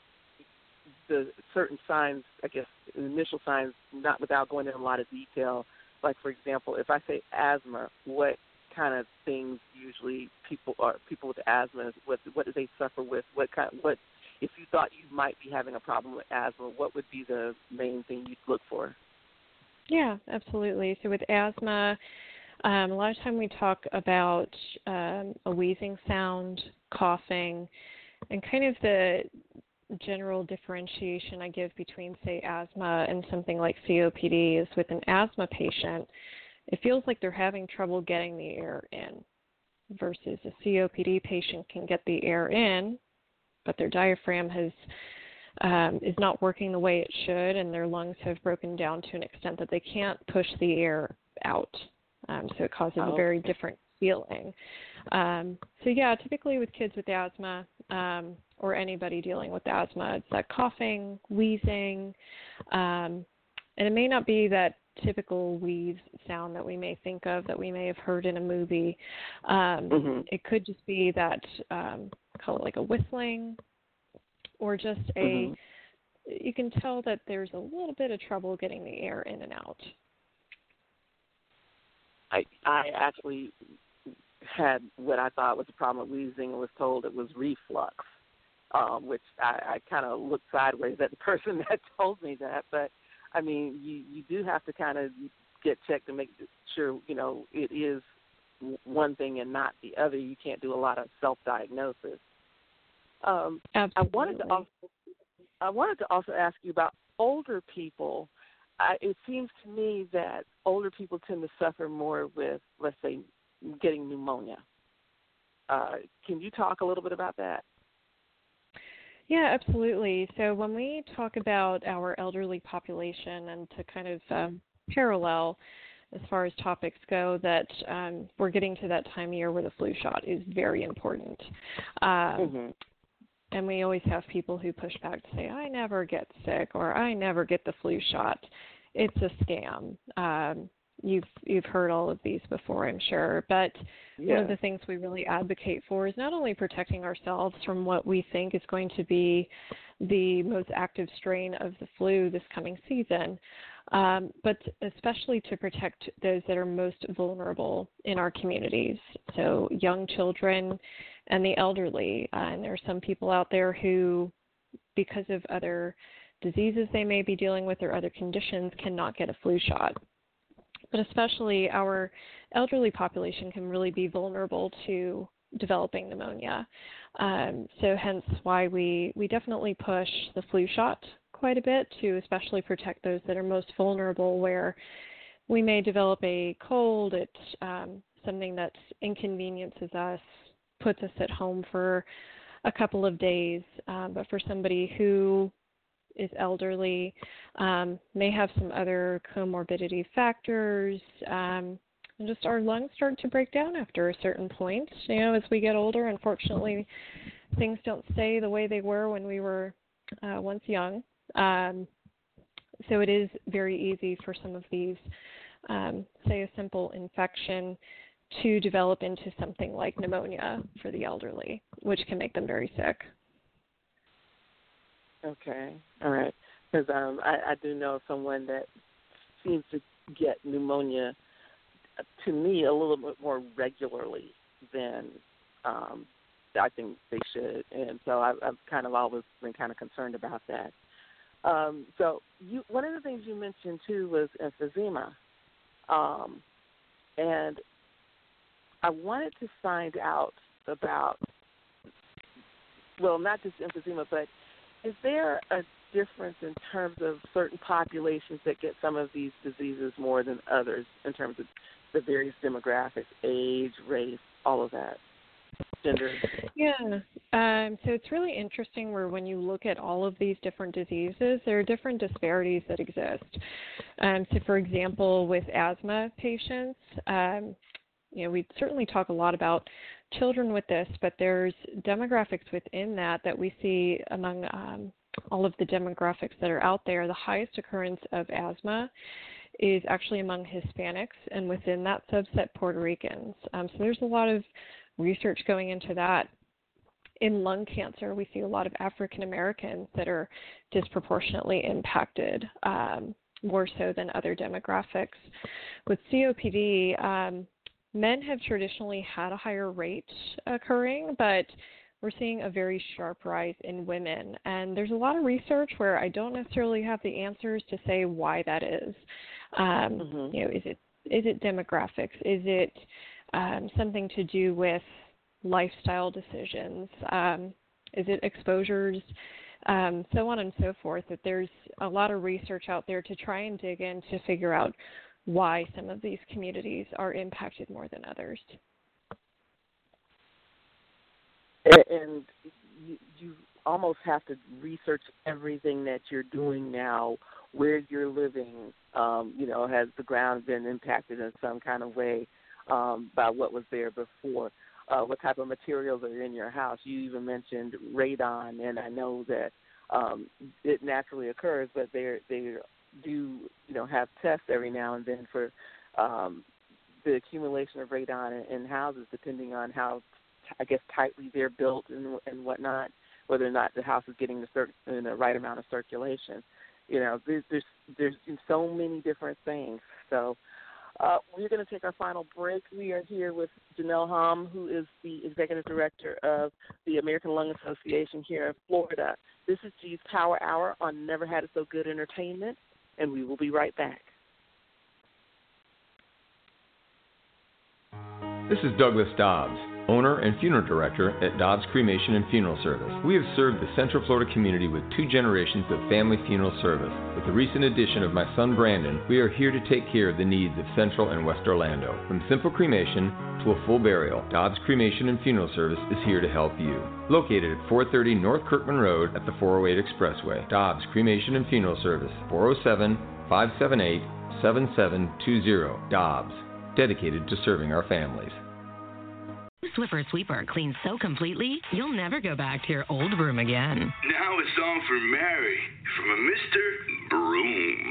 the certain signs, I guess, initial signs, not without going into a lot of detail. Like, for example, if I say asthma, what kind of things usually people are people with asthma, what what do they suffer with? What kind, what if you thought you might be having a problem with asthma, what would be the main thing you'd look for? Yeah, absolutely. So with asthma, um, a lot of time we talk about um, a wheezing sound, coughing, and kind of the general differentiation I give between, say, asthma and something like C O P D is with an asthma patient, it feels like they're having trouble getting the air in, versus a C O P D patient can get the air in, but their diaphragm has um, is not working the way it should, and their lungs have broken down to an extent that they can't push the air out. Um, so it causes oh. a very different feeling. Um, so yeah, typically with kids with asthma, um, or anybody dealing with asthma, it's that coughing, wheezing, um, and it may not be that typical wheeze sound that we may think of, that we may have heard in a movie. Um, mm-hmm. It could just be that, um, call it like a whistling, or just a, mm-hmm. you can tell that there's a little bit of trouble getting the air in and out. I I actually had what I thought was a problem with wheezing and was told it was reflux, um, which I, I kind of looked sideways at the person that told me that. But, I mean, you, you do have to kind of get checked to make sure, you know, it is one thing and not the other. You can't do a lot of self-diagnosis. Um, I wanted to also I wanted to also ask you about older people. I, it seems to me that older people tend to suffer more with, let's say, getting pneumonia. Uh, can you talk a little bit about that? Yeah, absolutely. So when we talk about our elderly population, and to kind of um, parallel as far as topics go, that um, we're getting to that time of year where the flu shot is very important. Um, mm-hmm. And we always have people who push back to say, I never get sick, or I never get the flu shot. It's a scam. Um, you've you've heard all of these before, I'm sure. But yeah. One of the things we really advocate for is not only protecting ourselves from what we think is going to be the most active strain of the flu this coming season, um, but especially to protect those that are most vulnerable in our communities. So young children and the elderly. Uh, and there are some people out there who, because of other diseases they may be dealing with or other conditions, cannot get a flu shot. But especially our elderly population can really be vulnerable to developing pneumonia. Um, so hence why we, we definitely push the flu shot quite a bit to especially protect those that are most vulnerable, where we may develop a cold, it's um, something that inconveniences us, puts us at home for a couple of days. Um, but for somebody who is elderly, um, may have some other comorbidity factors, um, and just our lungs start to break down after a certain point. You know, as we get older, unfortunately, things don't stay the way they were when we were uh, once young. Um, so it is very easy for some of these, um, say a simple infection, to develop into something like pneumonia for the elderly, which can make them very sick. Okay, all right. Because um, I, I do know someone that seems to get pneumonia, to me, a little bit more regularly than um, I think they should. And so I've, I've kind of always been kind of concerned about that. Um, so you, one of the things you mentioned, too, was emphysema. Um, and I wanted to find out about, well, not just emphysema, but is there a difference in terms of certain populations that get some of these diseases more than others in terms of the various demographics, age, race, all of that, gender? Yeah. Um, so it's really interesting where when you look at all of these different diseases, there are different disparities that exist. Um, so, for example, with asthma patients, um, you know, we certainly talk a lot about children with this, but there's demographics within that that we see among um, all of the demographics that are out there. The highest occurrence of asthma is actually among Hispanics, and within that subset, Puerto Ricans. Um, so there's a lot of research going into that. In lung cancer, we see a lot of African Americans that are disproportionately impacted, um, more so than other demographics. With C O P D, um, men have traditionally had a higher rate occurring, but we're seeing a very sharp rise in women. And there's a lot of research where I don't necessarily have the answers to say why that is. Um, mm-hmm. You know, is it is it demographics? Is it um, something to do with lifestyle decisions? Um, is it exposures? Um, so on and so forth. That there's a lot of research out there to try and dig in to figure out why some of these communities are impacted more than others. And you, you almost have to research everything that you're doing now, where you're living. Um, you know, has the ground been impacted in some kind of way um, by what was there before? Uh, what type of materials are in your house? You even mentioned radon, and I know that um, it naturally occurs, but they're they're do you know have tests every now and then for um, the accumulation of radon in, in houses, depending on how I guess tightly they're built and, and whatnot, whether or not the house is getting the, cir- the right amount of circulation. You know, there's there's, there's so many different things. So uh, we're going to take our final break. We are here with Janelle Hom, who is the executive director of the American Lung Association here in Florida. This is G's Power Hour on Never Had It So Good Entertainment, and we will be right back. This is Douglas Dobbs, owner and funeral director at Dobbs Cremation and Funeral Service. We have served the Central Florida community with two generations of family funeral service. With the recent addition of my son Brandon, we are here to take care of the needs of Central and West Orlando. From simple cremation to a full burial, Dobbs Cremation and Funeral Service is here to help you. Located at four thirty North Kirkman Road at the four oh eight Expressway. Dobbs Cremation and Funeral Service, four oh seven, five seven eight, seven seven two zero. Dobbs, dedicated to serving our families. Swiffer Sweeper cleans so completely, you'll never go back to your old broom again. Now it's on for Mary from a Mister Broom.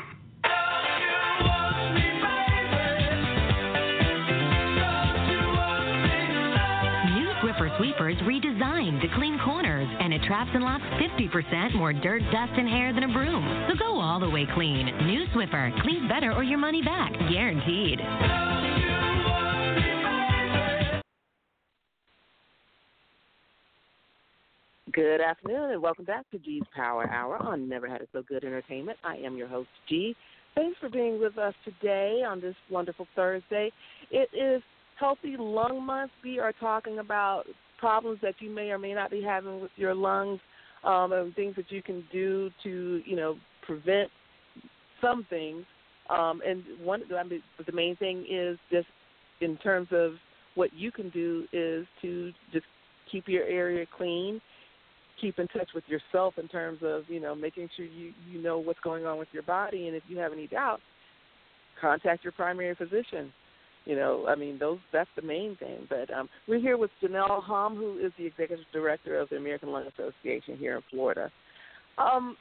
New Swiffer Sweeper is redesigned to clean corners, and it traps and locks fifty percent more dirt, dust, and hair than a broom. So go all the way clean. New Swiffer cleans better or your money back, guaranteed. Good afternoon and welcome back to G's Power Hour on Never Had It So Good Entertainment. I am your host, G. Thanks for being with us today on this wonderful Thursday. It is Healthy Lung Month. We are talking about problems that you may or may not be having with your lungs, um, and things that you can do to, you know, prevent some things. Um, and one, I mean, the main thing is just in terms of what you can do is to just keep your area clean. Keep in touch with yourself in terms of, you know, making sure you, you know what's going on with your body. And if you have any doubts, contact your primary physician. You know, I mean, those that's the main thing. But um, we're here with Janelle Hom, who is the Executive Director of the American Lung Association here in Florida. Um,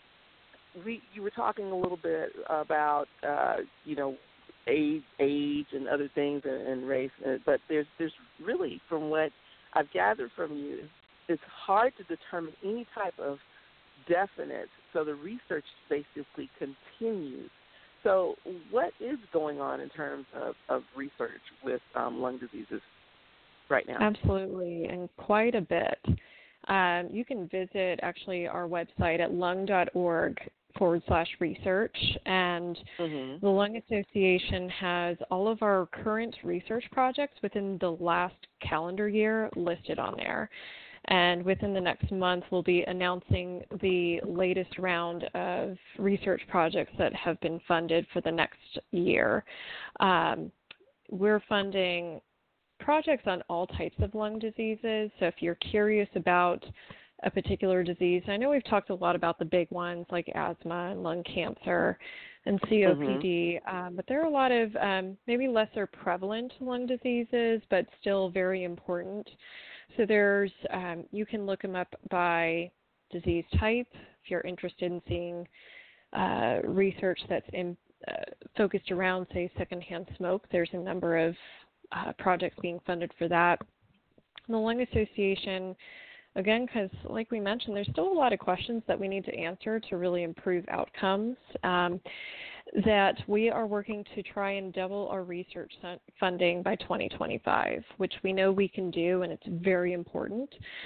we You were talking a little bit about, uh, you know, age, age and other things and, and race. But there's, there's really, from what I've gathered from you, it's hard to determine any type of definite, so the research basically continues. So what is going on in terms of, of research with um, lung diseases right now? Absolutely, and quite a bit. Um, you can visit actually our website at lung.org forward slash research, and mm-hmm. the Lung Association has all of our current research projects within the last calendar year listed on there. And within the next month, we'll be announcing the latest round of research projects that have been funded for the next year. Um, we're funding projects on all types of lung diseases. So if you're curious about a particular disease, I know we've talked a lot about the big ones like asthma and lung cancer and C O P D, mm-hmm. um, but there are a lot of um, maybe lesser prevalent lung diseases, but still very important. So there's, um, you can look them up by disease type. If you're interested in seeing uh, research that's in, uh, focused around, say, secondhand smoke, there's a number of uh, projects being funded for that. And the Lung Association, again, because like we mentioned, there's still a lot of questions that we need to answer to really improve outcomes. Um, that we are working to try and double our research funding by twenty twenty-five, which we know we can do, and it's very important.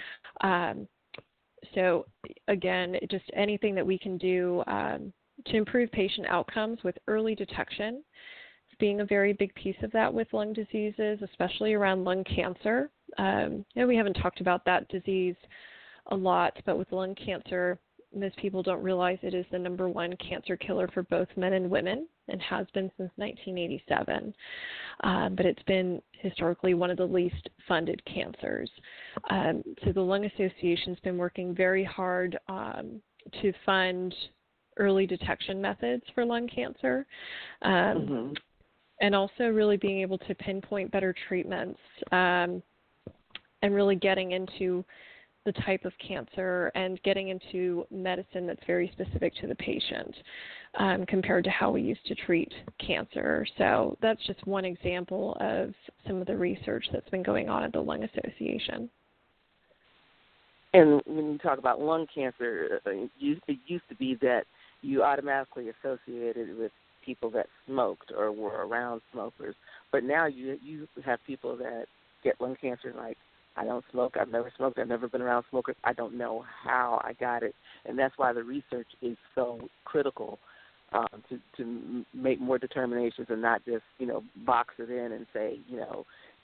Um, so, again, just anything that we can do um, to improve patient outcomes with early detection, being a very big piece of that with lung diseases, especially around lung cancer. Um, you know, we haven't talked about that disease a lot, but with lung cancer, most people don't realize it is the number one cancer killer for both men and women and has been since nineteen eighty-seven. Um, but it's been historically one of the least funded cancers. Um, so the Lung Association's been working very hard um, to fund early detection methods for lung cancer, um, mm-hmm. and also really being able to pinpoint better treatments um, and really getting into the type of cancer and getting into medicine that's very specific to the patient um, compared to how we used to treat cancer. So that's just one example of some of the research that's been going on at the Lung Association. And when you talk about lung cancer, it used to be that you automatically associated with people that smoked or were around smokers. But now you you have people that get lung cancer like, I don't smoke, I've never smoked, I've never been around smokers, I don't know how I got it. And that's why the research is so critical um, to, to make more determinations and not just, you know, box it in and say, you know,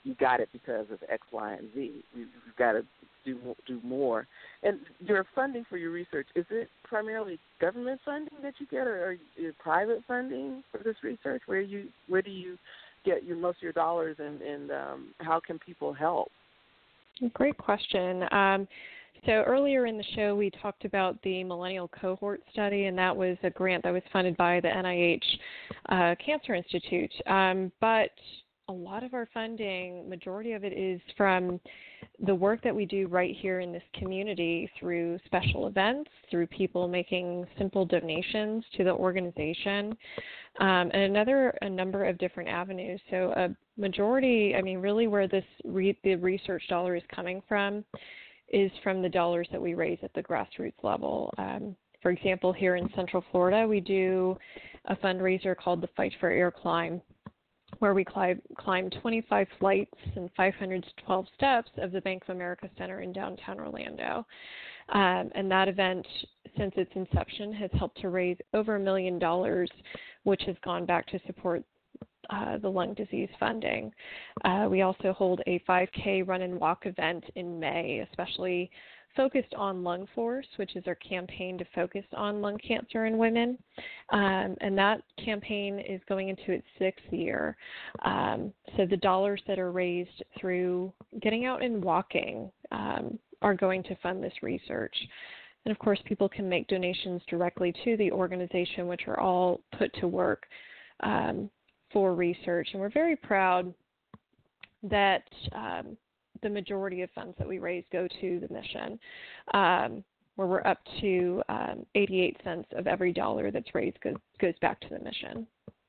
you got it because of X, Y, and Z. You've got to do do more. And your funding for your research, is it primarily government funding that you get, or, or your private funding for this research? Where you where do you get your most of your dollars, and, and um, how can people help? Great question. Um, so earlier in the show, we talked about the Millennial Cohort Study, and that was a grant that was funded by the N I H uh, Cancer Institute. Um, but a lot of our funding, majority of it is from the work that we do right here in this community through special events, through people making simple donations to the organization, um, and another a number of different avenues. So a majority, I mean, really where this re- the research dollar is coming from is from the dollars that we raise at the grassroots level. Um, for example, here in Central Florida, we do a fundraiser called the Fight for Air Climb, where we climb, climb twenty-five flights and five hundred twelve steps of the Bank of America Center in downtown Orlando. Um, and that event, since its inception, has helped to raise over a million dollars, which has gone back to support uh, the lung disease funding. Uh, we also hold a five K run and walk event in May, especially focused on Lung Force, which is our campaign to focus on lung cancer in women. Um, and that campaign is going into its sixth year. Um, so the dollars that are raised through getting out and walking um, are going to fund this research. And of course, people can make donations directly to the organization, which are all put to work um, for research. And we're very proud that um, the majority of funds that we raise go to the mission, um, where we're up to um, eighty-eight cents of every dollar that's raised goes, goes back to the mission.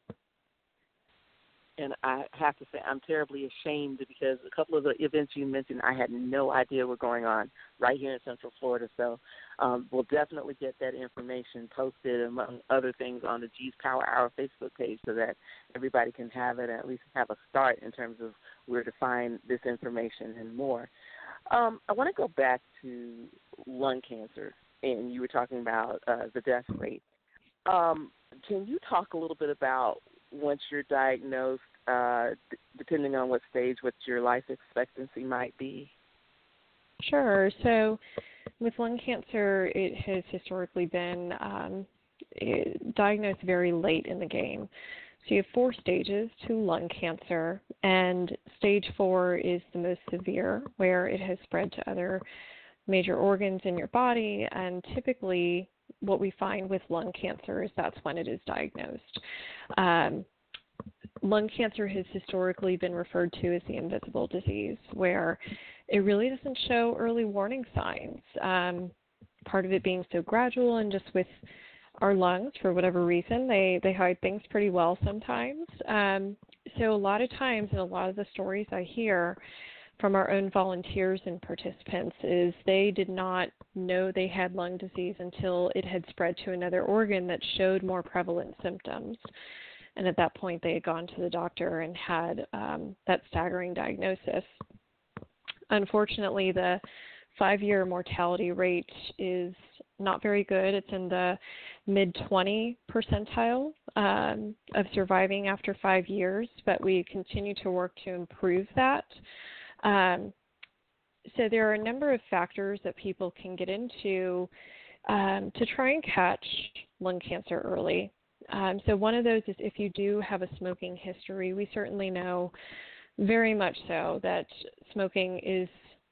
And I have to say, I'm terribly ashamed because a couple of the events you mentioned, I had no idea were going on right here in Central Florida. So um, we'll definitely get that information posted, among other things, on the G's Power Hour Facebook page so that everybody can have it and at least have a start in terms of where to find this information and more. Um, I want to go back to lung cancer, and you were talking about uh, the death rate. Um, can you talk a little bit about once you're diagnosed, uh, d- depending on what stage, what your life expectancy might be? Sure. So with lung cancer, it has historically been um, it, diagnosed very late in the game. So you have four stages to lung cancer, and stage four is the most severe, where it has spread to other major organs in your body, and typically what we find with lung cancer is that's when it is diagnosed. Um, lung cancer has historically been referred to as the invisible disease, where it really doesn't show early warning signs. Um, part of it being so gradual, and just with our lungs, for whatever reason, they, they hide things pretty well sometimes. Um, so a lot of times, and a lot of the stories I hear from our own volunteers and participants is they did not know they had lung disease until it had spread to another organ that showed more prevalent symptoms. And at that point, they had gone to the doctor and had um, that staggering diagnosis. Unfortunately, the five-year mortality rate is not very good. It's in the mid twenty percentile um, of surviving after five years, but we continue to work to improve that. Um, so there are a number of factors that people can get into um, to try and catch lung cancer early. Um, so one of those is if you do have a smoking history. We certainly know very much so that smoking is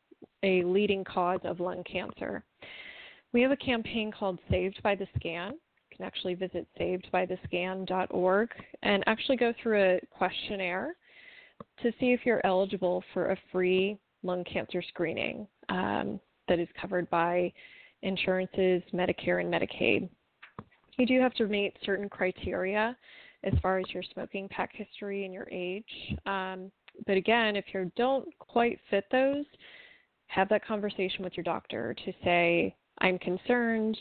a leading cause of lung cancer. We have a campaign called Saved by the Scan. You can actually visit saved by the scan dot org and actually go through a questionnaire to see if you're eligible for a free lung cancer screening um, that is covered by insurances, Medicare, and Medicaid. You do have to meet certain criteria as far as your smoking pack history and your age. Um, but again, if you don't quite fit those, have that conversation with your doctor to say, I'm concerned.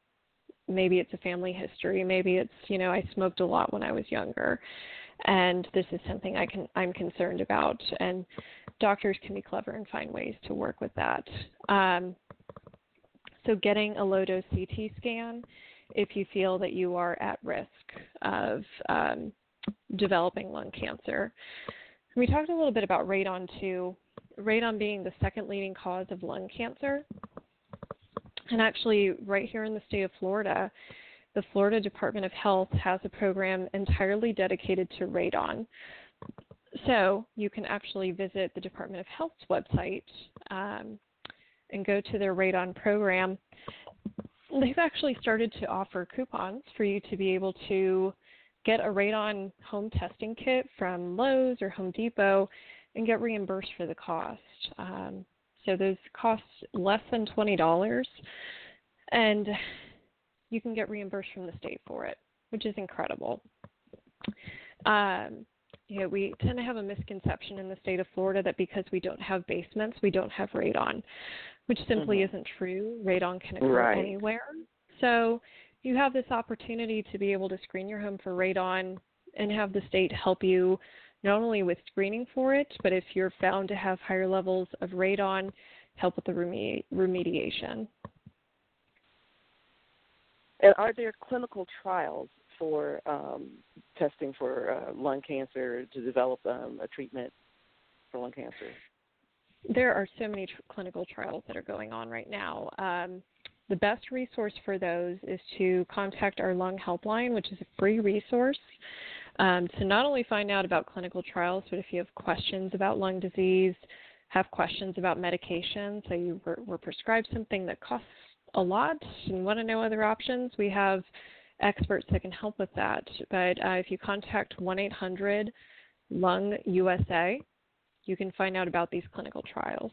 Maybe it's a family history. Maybe it's, you know, I smoked a lot when I was younger, and this is something I can, I'm concerned about. And doctors can be clever and find ways to work with that. Um, so getting a low-dose C T scan if you feel that you are at risk of um, developing lung cancer. We talked a little bit about radon too, radon being the second leading cause of lung cancer. And actually, right here in the state of Florida, the Florida Department of Health has a program entirely dedicated to radon. So you can actually visit the Department of Health's website um, and go to their radon program. They've actually started to offer coupons for you to be able to get a radon home testing kit from Lowe's or Home Depot and get reimbursed for the cost. Um, so those cost less than twenty dollars, and you can get reimbursed from the state for it, which is incredible. Um, you know, we tend to have a misconception in the state of Florida that because we don't have basements, we don't have radon, which simply mm-hmm. isn't true. Radon can occur right. anywhere. So you have this opportunity to be able to screen your home for radon and have the state help you not only with screening for it, but if you're found to have higher levels of radon, help with the remedi- remediation. And are there clinical trials for um, testing for uh, lung cancer to develop um, a treatment for lung cancer? There are so many tr- clinical trials that are going on right now. Um, the best resource for those is to contact our Lung Helpline, which is a free resource, um, to not only find out about clinical trials, but if you have questions about lung disease, have questions about medication, so you were, were prescribed something that costs a lot and want to know other options, we have experts that can help with that. But uh, if you contact one eight hundred lung U S A, you can find out about these clinical trials.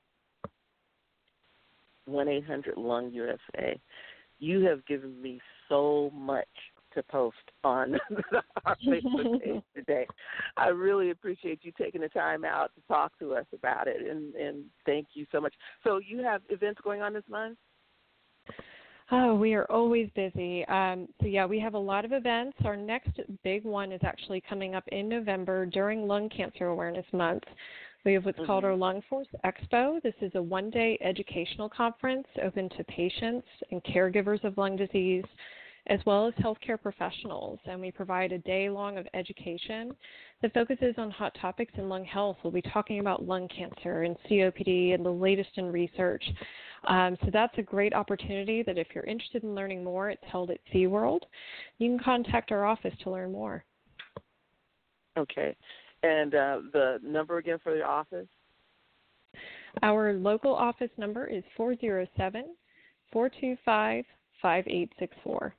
one eight hundred lung U S A. You have given me so much to post on our Facebook page today. I really appreciate you taking the time out to talk to us about it, and, and thank you so much. So you have events going on this month? Oh, we are always busy. Um, so, yeah, we have a lot of events. Our next big one is actually coming up in November during Lung Cancer Awareness Month. We have what's mm-hmm. called our Lung Force Expo. This is a one-day educational conference open to patients and caregivers of lung disease, as well as healthcare professionals. And we provide a day long of education that focuses on hot topics in lung health. We'll be talking about lung cancer and C O P D and the latest in research. Um, so that's a great opportunity that if you're interested in learning more, it's held at SeaWorld. You can contact our office to learn more. Okay. And uh, the number again for the office? Our local office number is four oh seven, four two five, five eight six four.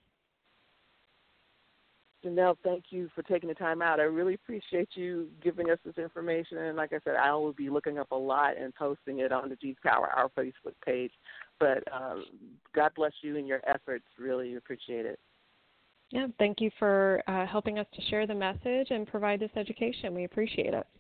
Janelle, thank you for taking the time out. I really appreciate you giving us this information. And like I said, I will be looking up a lot and posting it on the G's Power, our Facebook page. But um, God bless you and your efforts. Really appreciate it. Yeah, thank you for uh, helping us to share the message and provide this education. We appreciate it.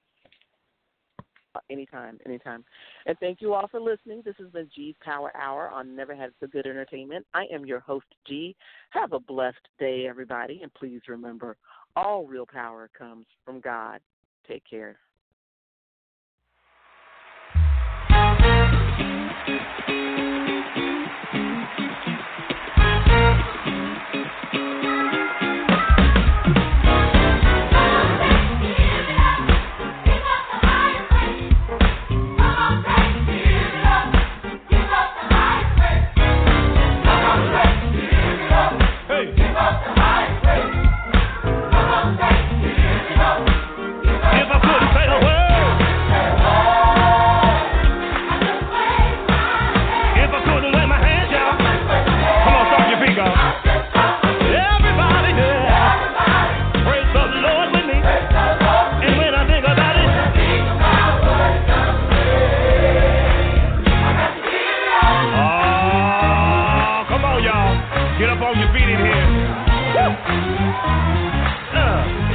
Anytime, anytime. And thank you all for listening. This has been G's Power Hour on Never Had So Good Entertainment. I am your host, G. Have a blessed day, everybody. And please remember, all real power comes from God. Take care. Get up on your feet in here. Uh.